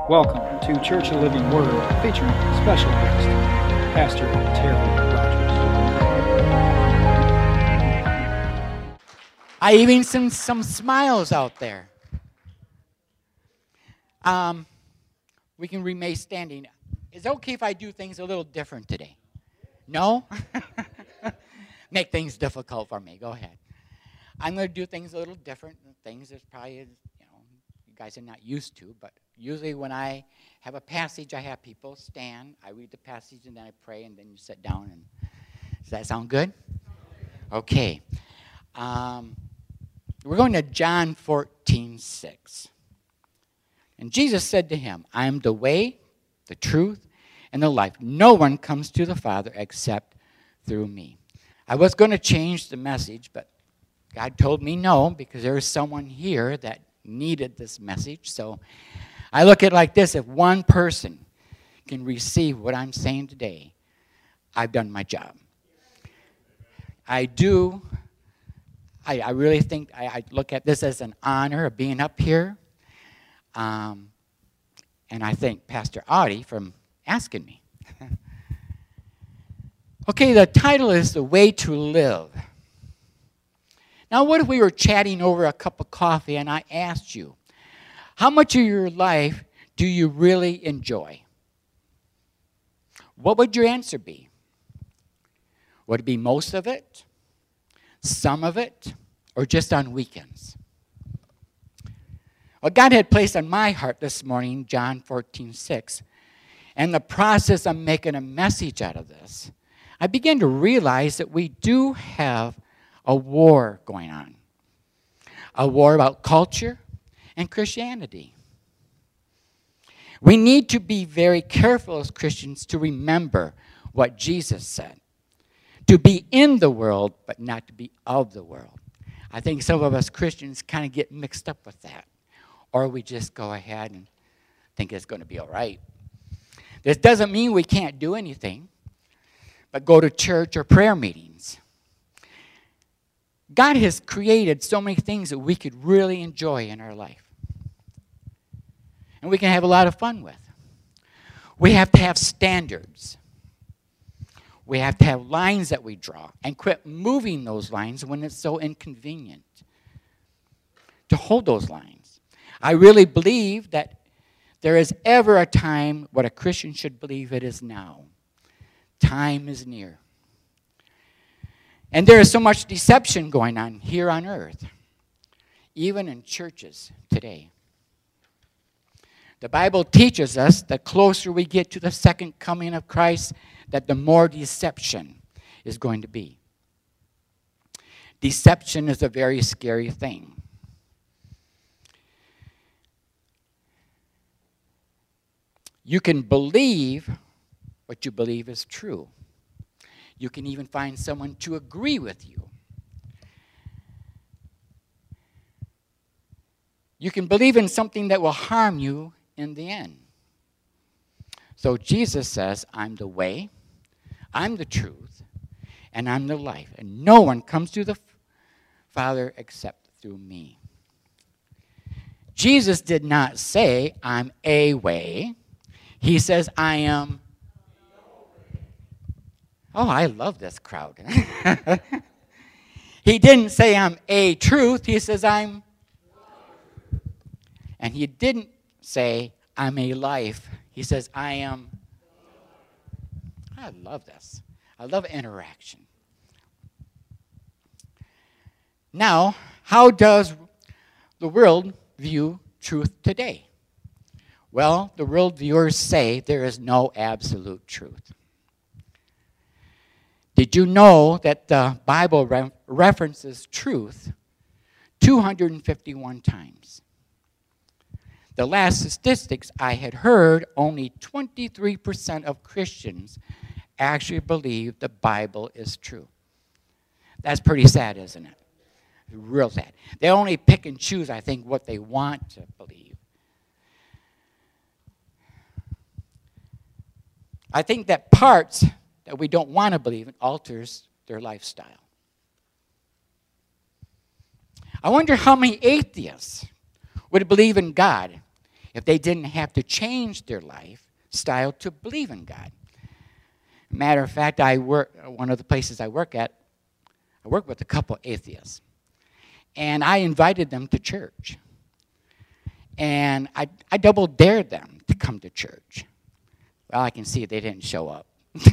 Welcome to Church of the Living Word, featuring special guest, Pastor Terry Rogers. I even see some smiles out there. We can remain standing. Is it okay if I do things a little different today? No? Make things difficult for me. Go ahead. I'm going to do things a little different. Things that probably, you guys are not used to, but usually when I have a passage, I have people stand. I read the passage, and then I pray, and then you sit down. And does that sound good? Okay. We're going to John 14:6. And Jesus said to him, I am the way, the truth, and the life. No one comes to the Father except through me. I was going to change the message, but God told me no, because there is someone here that needed this message. So I look at it like this: if one person can receive what I'm saying today, I've done my job. I really think I look at this as an honor of being up here. And I thank Pastor Audie for asking me. Okay, the title is The Way to Live. Now, what if we were chatting over a cup of coffee and I asked you, how much of your life do you really enjoy? What would your answer be? Would it be most of it, some of it, or just on weekends? Well, God had placed on my heart this morning, John 14:6, and the process of making a message out of this, I began to realize that we do have a war going on. A war about culture and Christianity. We need to be very careful as Christians to remember what Jesus said. To be in the world, but not to be of the world. I think some of us Christians kind of get mixed up with that. Or we just go ahead and think it's going to be all right. This doesn't mean we can't do anything, but go to church or prayer meetings. God has created so many things that we could really enjoy in our life. And we can have a lot of fun with. We have to have standards. We have to have lines that we draw and quit moving those lines when it's so inconvenient to hold those lines. I really believe that there is ever a time what a Christian should believe it is now. Time is near. And there is so much deception going on here on earth, even in churches today. The Bible teaches us that the closer we get to the second coming of Christ, that the more deception is going to be. Deception is a very scary thing. You can believe what you believe is true. You can even find someone to agree with you. You can believe in something that will harm you in the end. So Jesus says, I'm the way, I'm the truth, and I'm the life. And no one comes to the Father except through me. Jesus did not say, I'm a way. He says, I am. Oh, I love this crowd. He didn't say I'm a truth. He says I'm. And he didn't say I'm a life. He says I am. I love this. I love interaction. Now, how does the world view truth today? Well, the world viewers say there is no absolute truth. Did you know that the Bible references truth 251 times? The last statistics I had heard, only 23% of Christians actually believe the Bible is true. That's pretty sad, isn't it? Real sad. They only pick and choose, I think, what they want to believe. I think that parts that we don't want to believe in alters their lifestyle. I wonder how many atheists would believe in God if they didn't have to change their lifestyle to believe in God. Matter of fact, one of the places I work at, I work with a couple atheists. And I invited them to church. And I double dared them to come to church. Well, I can see they didn't show up.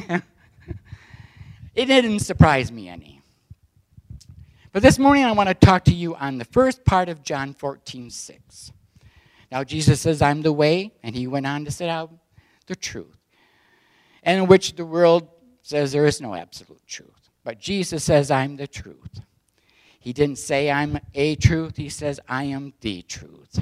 It didn't surprise me any. But this morning I want to talk to you on the first part of John 14:6. Now Jesus says, I'm the way, and he went on to say out the truth. And in which the world says there is no absolute truth. But Jesus says, I'm the truth. He didn't say I'm a truth, he says I am the truth.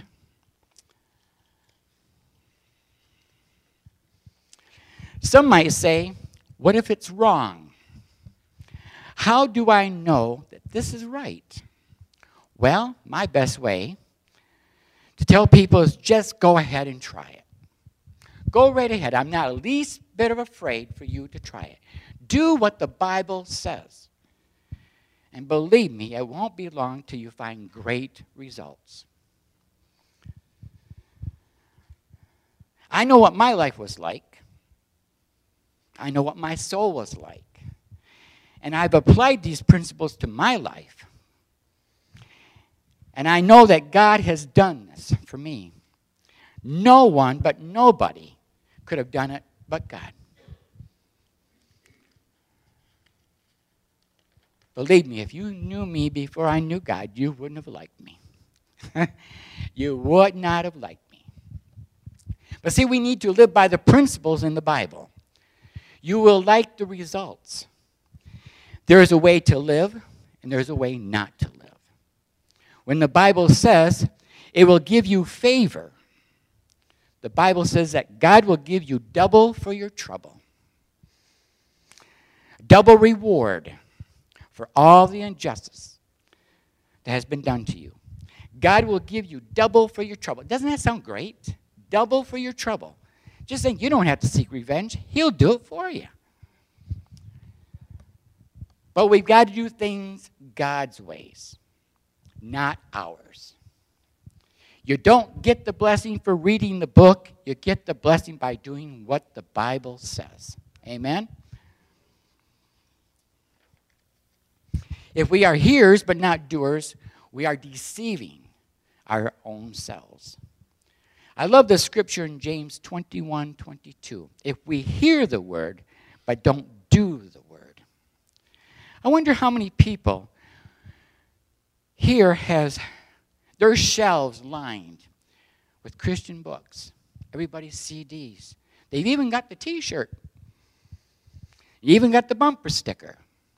Some might say, what if it's wrong? How do I know that this is right? Well, my best way to tell people is just go ahead and try it. Go right ahead. I'm not the least bit of afraid for you to try it. Do what the Bible says. And believe me, it won't be long till you find great results. I know what my life was like. I know what my soul was like. And I've applied these principles to my life. And I know that God has done this for me. No one but nobody could have done it but God. Believe me, if you knew me before I knew God, you wouldn't have liked me. You would not have liked me. But see, we need to live by the principles in the Bible. You will like the results. There is a way to live, and there's a way not to live. When the Bible says it will give you favor, the Bible says that God will give you double for your trouble. Double reward for all the injustice that has been done to you. God will give you double for your trouble. Doesn't that sound great? Double for your trouble. Just think, you don't have to seek revenge. He'll do it for you. But we've got to do things God's ways, not ours. You don't get the blessing for reading the book. You get the blessing by doing what the Bible says. Amen? If we are hearers but not doers, we are deceiving our own selves. I love the scripture in James 21:22. If we hear the word but don't do the word. I wonder how many people here has their shelves lined with Christian books. Everybody's CDs. They've even got the T-shirt. You even got the bumper sticker.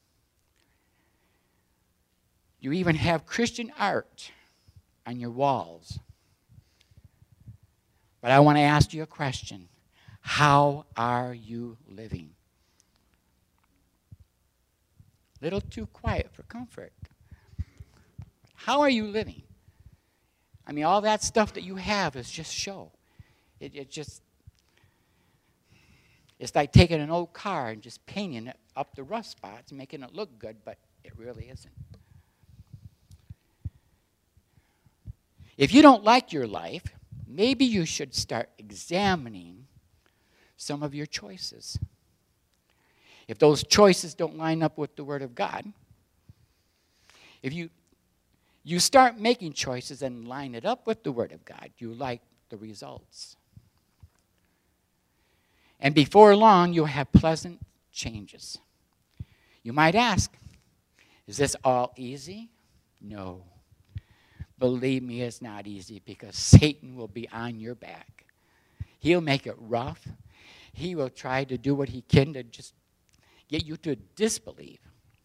You even have Christian art on your walls. But I want to ask you a question. How are you living? A little too quiet for comfort. How are you living? I mean, all that stuff that you have is just show. It's like taking an old car and just painting it up the rough spots and making it look good, but it really isn't. If you don't like your life, maybe you should start examining some of your choices. If those choices don't line up with the Word of God, if you start making choices and line it up with the Word of God, you like the results. And before long, you'll have pleasant changes. You might ask, is this all easy? No. Believe me, it's not easy because Satan will be on your back. He'll make it rough. He will try to do what he can to just get you to disbelieve.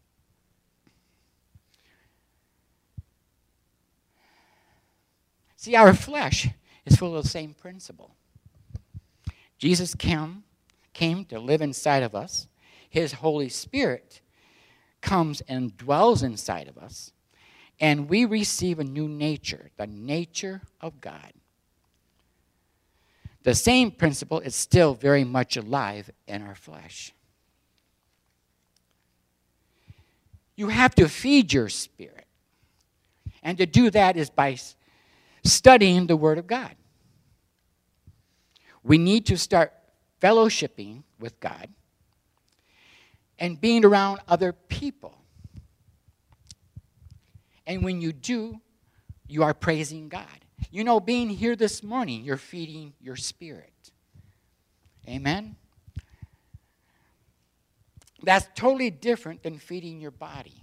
See, our flesh is full of the same principle. Jesus came to live inside of us. His Holy Spirit comes and dwells inside of us. And we receive a new nature, the nature of God. The same principle is still very much alive in our flesh. You have to feed your spirit. And to do that is by studying the Word of God. We need to start fellowshipping with God and being around other people. And when you do, you are praising God. You know, being here this morning, you're feeding your spirit. Amen? That's totally different than feeding your body.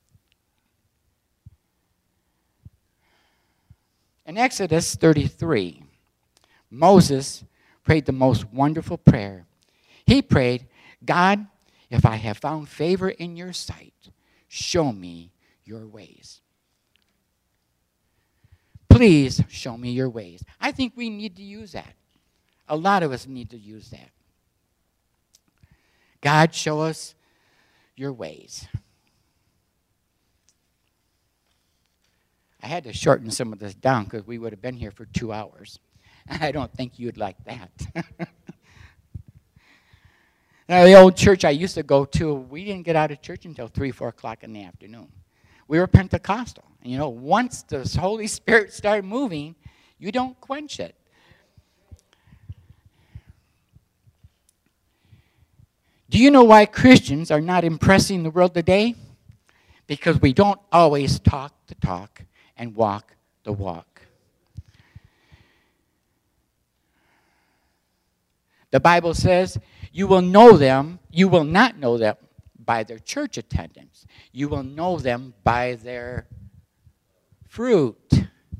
In Exodus 33, Moses prayed the most wonderful prayer. He prayed, God, if I have found favor in your sight, show me your ways. Please show me your ways. I think we need to use that. A lot of us need to use that. God, show us your ways. I had to shorten some of this down because we would have been here for 2 hours. I don't think you'd like that. Now, the old church I used to go to, we didn't get out of church until 3, 4 o'clock in the afternoon. We were Pentecostal. And you know, once the Holy Spirit started moving, you don't quench it. Do you know why Christians are not impressing the world today? Because we don't always talk the talk and walk the walk. The Bible says, you will know them, you will not know them by their church attendance. You will know them by their fruit.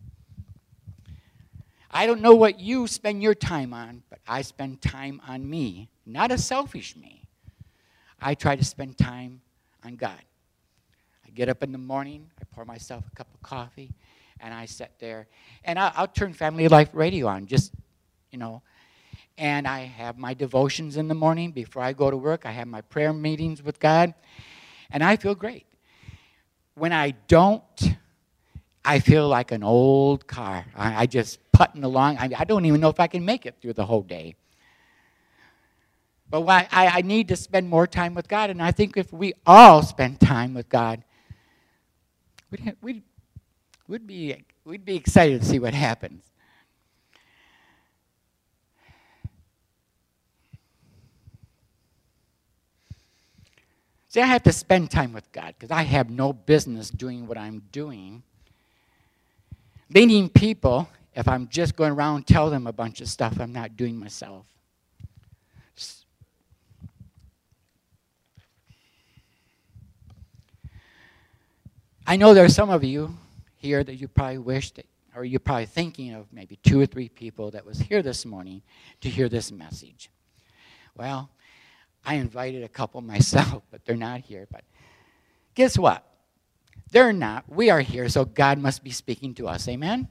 I don't know what you spend your time on, but I spend time on me, not a selfish me. I try to spend time on God. I get up in the morning, I pour myself a cup of coffee, and I sit there. And I'll turn Family Life Radio on, just, you know. And I have my devotions in the morning before I go to work. I have my prayer meetings with God. And I feel great. When I don't, I feel like an old car. I just putting along. I don't even know if I can make it through the whole day. But I need to spend more time with God. And I think if we all spend time with God, we'd be excited to see what happens. See, I have to spend time with God because I have no business doing what I'm doing. Leading people, if I'm just going around and tell them a bunch of stuff I'm not doing myself. I know there are some of you here that you probably wish that, or you're probably thinking of maybe 2 or 3 people that was here this morning to hear this message. Well, I invited a couple myself, but they're not here. But guess what? They're not. We are here, so God must be speaking to us. Amen?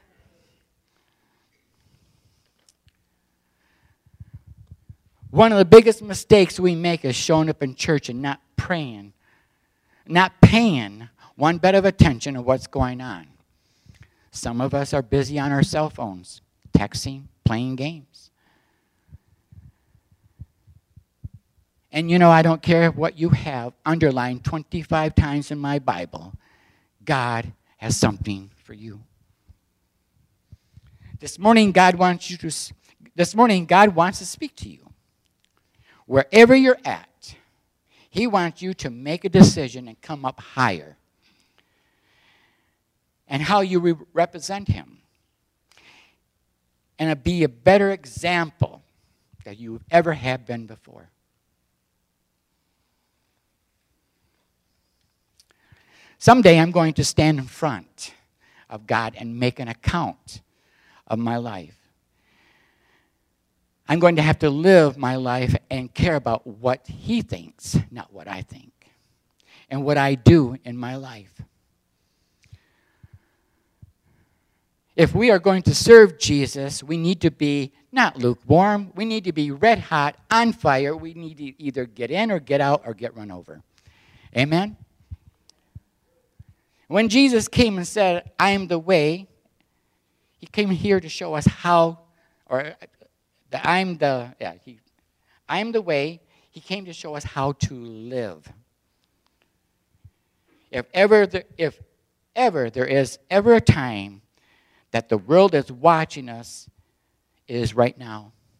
One of the biggest mistakes we make is showing up in church and not praying, not paying one bit of attention to what's going on. Some of us are busy on our cell phones, texting, playing games. And you know, I don't care what you have underlined 25 times in my Bible. God has something for you. This morning, God wants to speak to you. Wherever you're at, He wants you to make a decision and come up higher. And how you represent Him. And be a better example than you ever have been before. Someday I'm going to stand in front of God and make an account of my life. I'm going to have to live my life and care about what He thinks, not what I think, and what I do in my life. If we are going to serve Jesus, we need to be not lukewarm. We need to be red hot, on fire. We need to either get in or get out or get run over. Amen? When Jesus came and said, I am the way, He came here to show us how, I am the way. He came to show us how to live. If ever there is ever a time that the world is watching us, it is right now.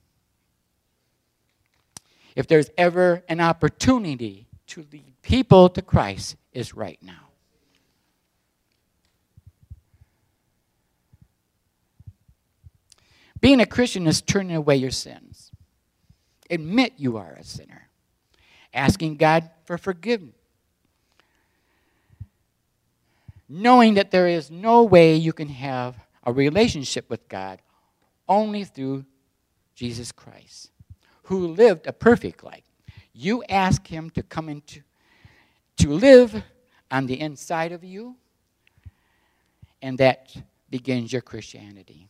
if there's ever an opportunity to lead people to Christ, is right now. Being a Christian is turning away your sins. Admit you are a sinner. Asking God for forgiveness. Knowing that there is no way you can have a relationship with God only through Jesus Christ, who lived a perfect life. You ask him to come into, to live on the inside of you, and that begins your Christianity.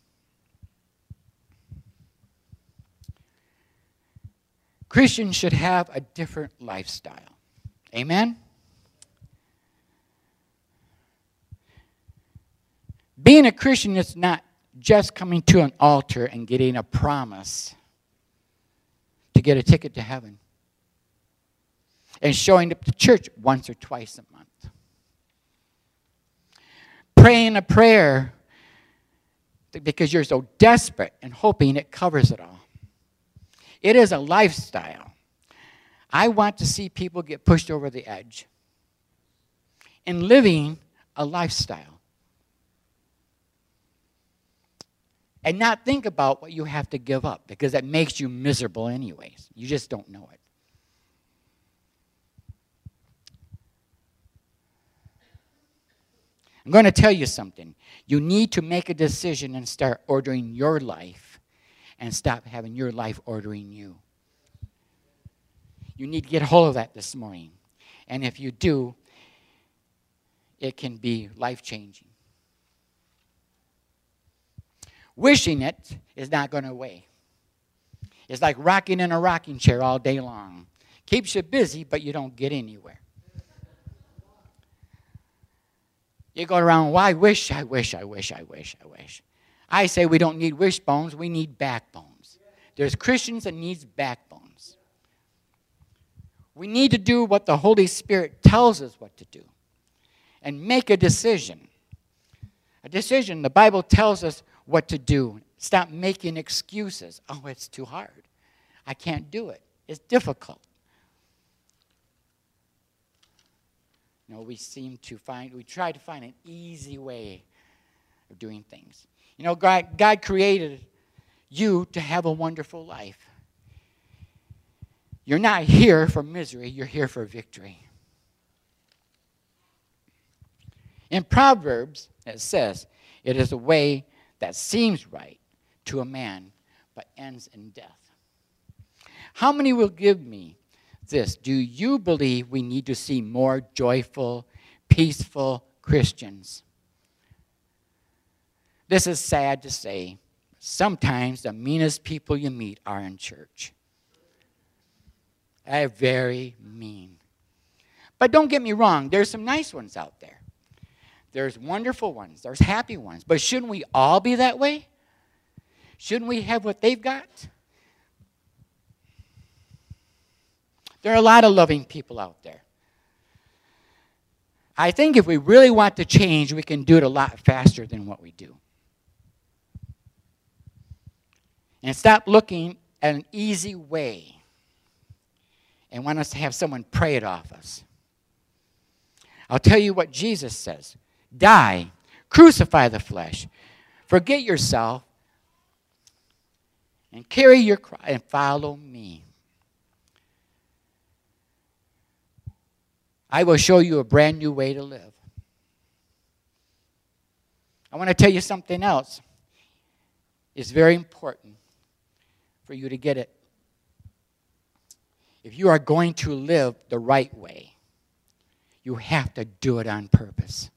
Christians should have a different lifestyle. Amen? Being a Christian is not just coming to an altar and getting a promise to get a ticket to heaven and showing up to church once or twice a month. Praying a prayer because you're so desperate and hoping it covers it all. It is a lifestyle. I want to see people get pushed over the edge in living a lifestyle. And not think about what you have to give up, because that makes you miserable anyways. You just don't know it. I'm going to tell you something. You need to make a decision and start ordering your life and stop having your life ordering you. You need to get a hold of that this morning. And if you do, it can be life-changing. Wishing it is not going away. It's like rocking in a rocking chair all day long. Keeps you busy, but you don't get anywhere. You go around, well, I wish. I say we don't need wishbones, we need backbones. There's Christians that needs backbones. We need to do what the Holy Spirit tells us what to do and make a decision. A decision, the Bible tells us what to do. Stop making excuses. Oh, it's too hard. I can't do it. It's difficult. No, we try to find an easy way of doing things. You know, God created you to have a wonderful life. You're not here for misery, you're here for victory. In Proverbs, it says, it is a way that seems right to a man, but ends in death. How many will give me this? Do you believe we need to see more joyful, peaceful Christians? This is sad to say. Sometimes the meanest people you meet are in church. They're very mean. But don't get me wrong, there's some nice ones out there. There's wonderful ones. There's happy ones. But shouldn't we all be that way? Shouldn't we have what they've got? There are a lot of loving people out there. I think if we really want to change, we can do it a lot faster than what we do. And stop looking at an easy way and want us to have someone pray it off us. I'll tell you what Jesus says. Die, crucify the flesh, forget yourself, and carry your cross and follow me. I will show you a brand new way to live. I want to tell you something else. It's very important for you to get it. If you are going to live the right way, you have to do it on purpose.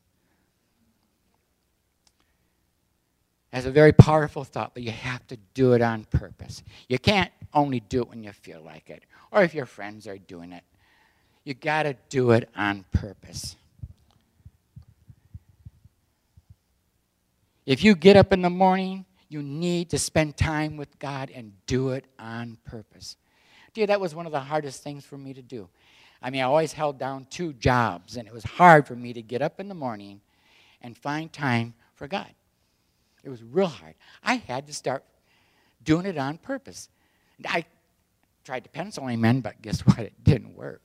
That's a very powerful thought, but you have to do it on purpose. You can't only do it when you feel like it, or if your friends are doing it. You got to do it on purpose. If you get up in the morning, you need to spend time with God and do it on purpose. Dude, that was one of the hardest things for me to do. I mean, I always held down 2 jobs, and it was hard for me to get up in the morning and find time for God. It was real hard. I had to start doing it on purpose. Tried to pencil him in, but guess what? It didn't work.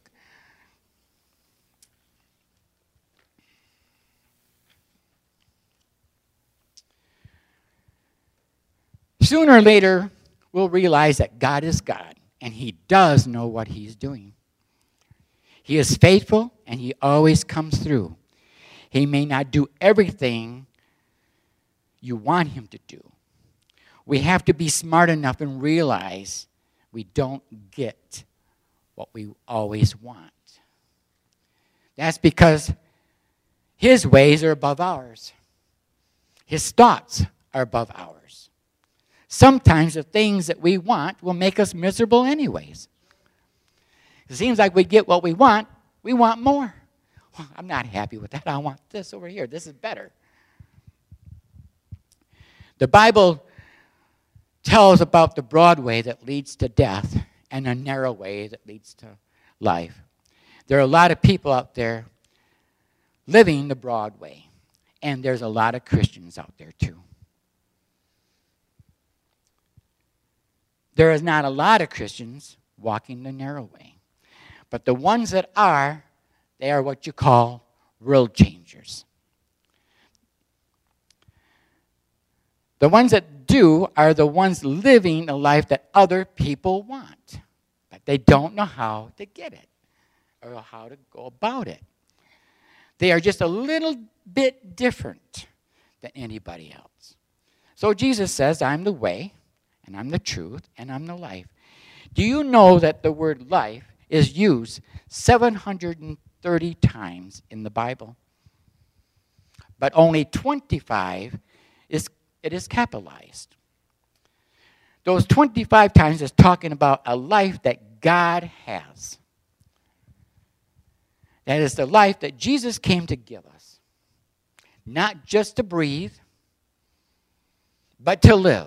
Sooner or later, we'll realize that God is God, and He does know what He's doing. He is faithful, and He always comes through. He may not do everything you want Him to do. We have to be smart enough and realize we don't get what we always want. That's because His ways are above ours. His thoughts are above ours. Sometimes the things that we want will make us miserable anyways. It seems like we get what we want more. Well, I'm not happy with that. I want this over here. This is better. The Bible tells about the broad way that leads to death and a narrow way that leads to life. There are a lot of people out there living the broad way, and there's a lot of Christians out there too. There is not a lot of Christians walking the narrow way. But the ones that are, they are what you call world changers. The ones that do are the ones living a life that other people want. But they don't know how to get it or how to go about it. They are just a little bit different than anybody else. So Jesus says, I'm the way, and I'm the truth, and I'm the life. Do you know that the word life is used 730 times in the Bible? But only 25 it is capitalized. Those 25 times is talking about a life that God has. That is the life that Jesus came to give us. Not just to breathe, but to live.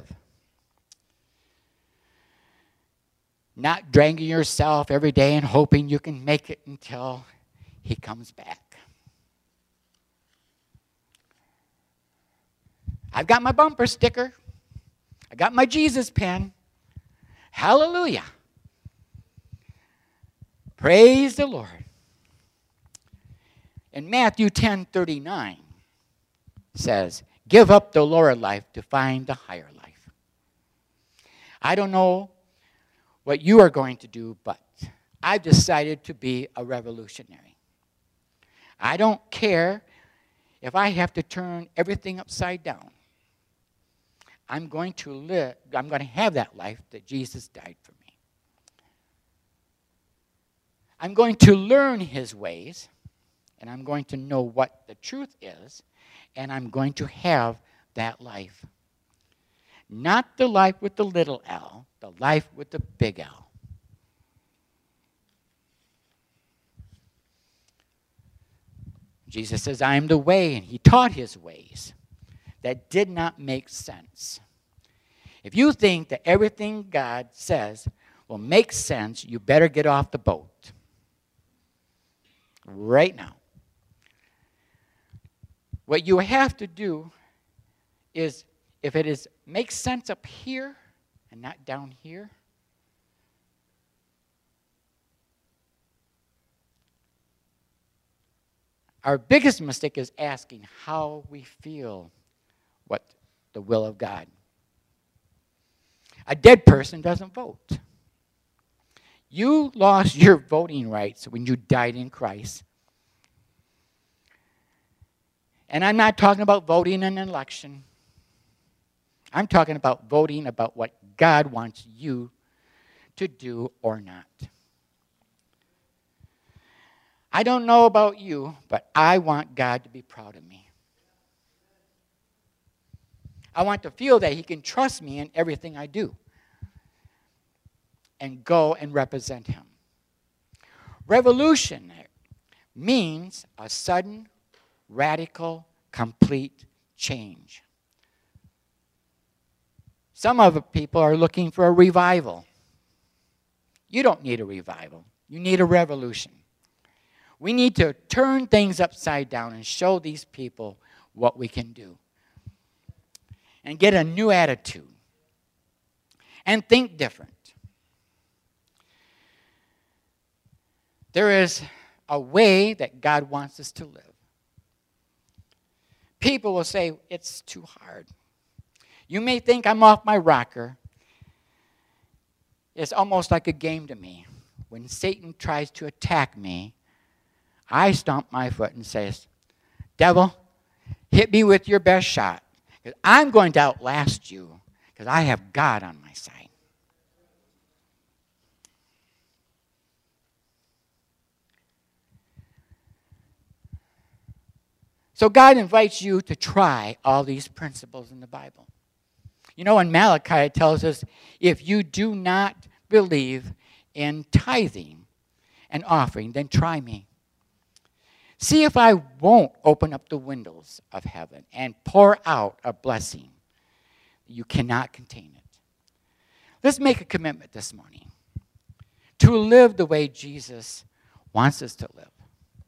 Not dragging yourself every day and hoping you can make it until He comes back. I've got my bumper sticker. I got my Jesus pen. Hallelujah. Praise the Lord. And Matthew 10:39 says, give up the lower life to find the higher life. I don't know what you are going to do, but I've decided to be a revolutionary. I don't care if I have to turn everything upside down. I'm going to have that life that Jesus died for me. I'm going to learn His ways, and I'm going to know what the truth is, and I'm going to have that life. Not the life with the little L, the life with the big L. Jesus says, I am the way, and He taught His ways that did not make sense. If you think that everything God says will make sense, you better get off the boat. Right now. What you have to do is, if it makes sense up here and not down here, our biggest mistake is asking how we feel what the will of God. A dead person doesn't vote. You lost your voting rights when you died in Christ. And I'm not talking about voting in an election. I'm talking about voting about what God wants you to do or not. I don't know about you, but I want God to be proud of me. I want to feel that He can trust me in everything I do and go and represent Him. Revolutionary means a sudden, radical, complete change. Some of the people are looking for a revival. You don't need a revival. You need a revolution. We need to turn things upside down and show these people what we can do. And get a new attitude. And think different. There is a way that God wants us to live. People will say, it's too hard. You may think I'm off my rocker. It's almost like a game to me. When Satan tries to attack me, I stomp my foot and say, devil, hit me with your best shot. Because I'm going to outlast you because I have God on my side. So God invites you to try all these principles in the Bible. You know, in Malachi it tells us, if you do not believe in tithing and offering, then try me. See if I won't open up the windows of heaven and pour out a blessing. You cannot contain it. Let's make a commitment this morning to live the way Jesus wants us to live.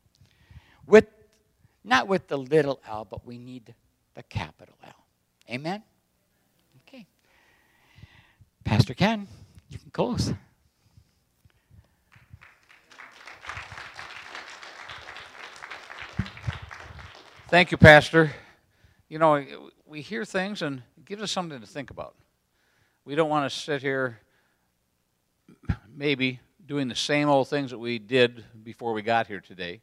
Not with the little L, but we need the capital L. Amen? Okay. Pastor Ken, you can close. Thank you, Pastor. You know, we hear things and it gives us something to think about. We don't want to sit here maybe doing the same old things that we did before we got here today.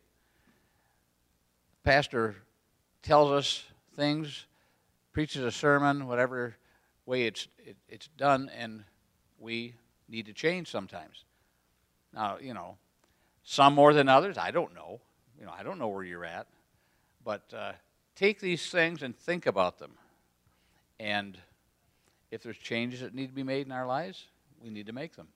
Pastor tells us things, preaches a sermon, whatever way it's done, and we need to change sometimes. Now, you know, some more than others, I don't know. You know, I don't know where you're at. But take these things and think about them. And if there's changes that need to be made in our lives, we need to make them.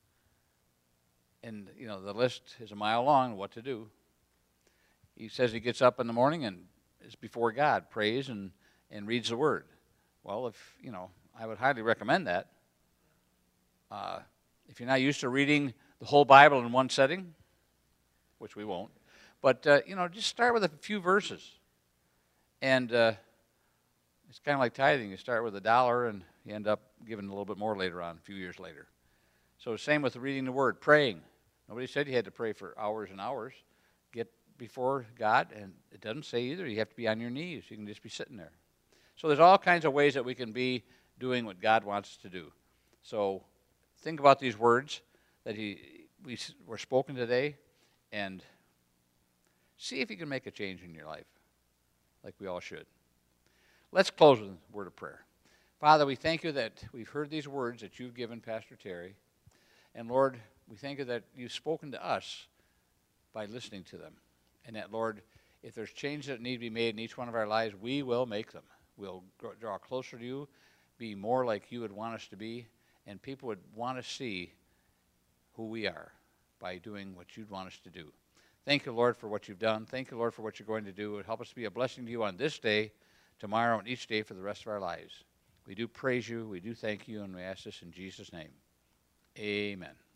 And, you know, the list is a mile long of what to do. He says he gets up in the morning and is before God, prays and reads the Word. Well, I would highly recommend that. If you're not used to reading the whole Bible in one setting, which we won't, but, just start with a few verses. And it's kind of like tithing. You start with $1 and you end up giving a little bit more later on, a few years later. So same with reading the Word, praying. Nobody said you had to pray for hours and hours. Get before God, and it doesn't say either you have to be on your knees. You can just be sitting there. So there's all kinds of ways that we can be doing what God wants us to do. So think about these words that were spoken today, and see if you can make a change in your life, like we all should. Let's close with a word of prayer. Father, we thank you that we've heard these words that you've given Pastor Terry. And Lord, we thank you that you've spoken to us by listening to them. And that, Lord, if there's changes that need to be made in each one of our lives, we will make them. We'll draw closer to you, be more like you would want us to be, and people would want to see who we are by doing what you'd want us to do. Thank you, Lord, for what you've done. Thank you, Lord, for what you're going to do. Help us to be a blessing to you on this day, tomorrow, and each day for the rest of our lives. We do praise you, we do thank you, and we ask this in Jesus' name. Amen.